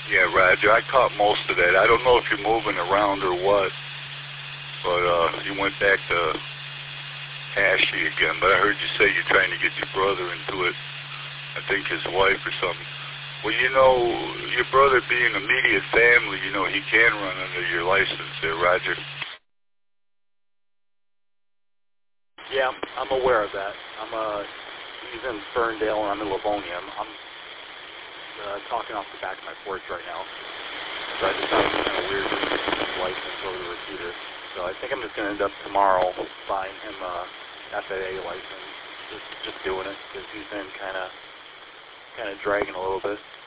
Yeah, Roger, I caught most of that. I don't know if you're moving around or what, but you went back to Ashley again. But I heard you say you're trying to get your brother into it. I think his wife or something. Well, you know, your brother being immediate family, you know, he can run under your license there, Roger. Yeah, I'm aware of that. He's in Ferndale and I'm in Livonia. I'm talking off the back of my porch right now. So I just found kind of weird license over the repeater. So I think I'm just going to end up tomorrow buying him a FAA license. Just doing it because he's been kind of dragging a little bit.